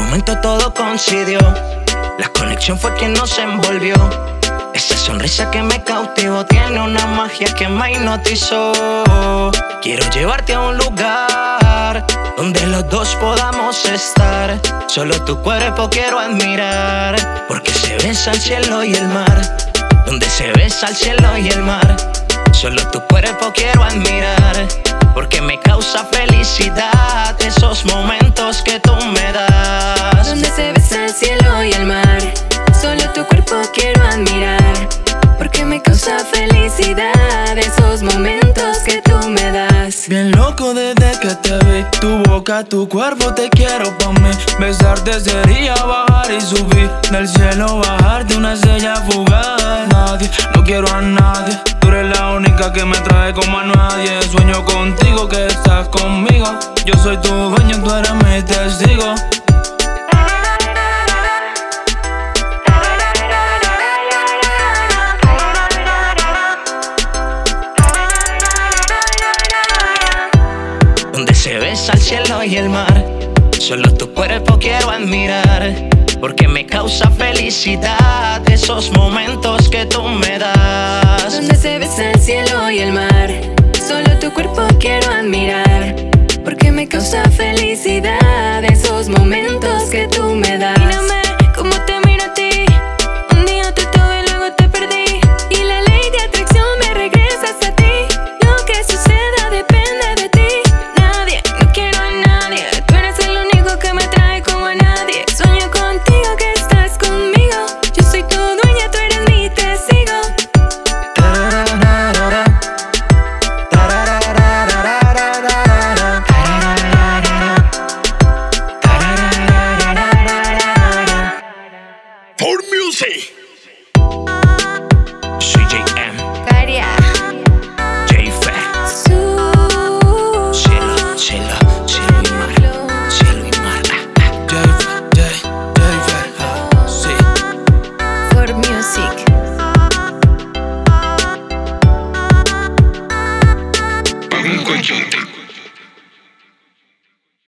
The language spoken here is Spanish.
momento todo coincidió. La conexión fue quien nos envolvió. Esa sonrisa que me cautivó tiene una magia que me hipnotizó. Quiero llevarte a un lugar donde los dos podamos estar. Solo tu cuerpo quiero admirar, porque se besa el cielo y el mar. Donde se besa el cielo y el mar. Solo tu cuerpo quiero admirar, porque me causa felicidad esos momentos que tú me das. Donde se besa el cielo y el mar. Solo tu cuerpo quiero admirar, porque me causa felicidad esos momentos que tú me das. Bien loco desde que te vi. Tu boca, tu cuerpo te quiero pa' mí. Besarte sería bajar y subir del cielo, bajarte una estrella fugaz. Nadie, no quiero a nadie. Tú eres la única que me trae como a nadie. Sueño contigo que estás conmigo. Yo soy tu dueño, tú eres mi testigo. Donde se besa el cielo y el mar. Solo tu cuerpo quiero admirar, porque me causa felicidad esos momentos que tú me das. Donde se besa el cielo y el mar. Solo tu cuerpo quiero admirar, porque me causa felicidad esos momentos que tú me das. Mírame cómo te miro a ti. Un día te tuve y luego te perdí, y la ley de atracción me regresa hacia ti. Lo que suceda depende de ti. Nadie, no quiero a nadie. Tú eres el único que me trae como a nadie. Sueño contigo que estás conmigo. Yo soy tu dueña, tú eres mi testigo. For music.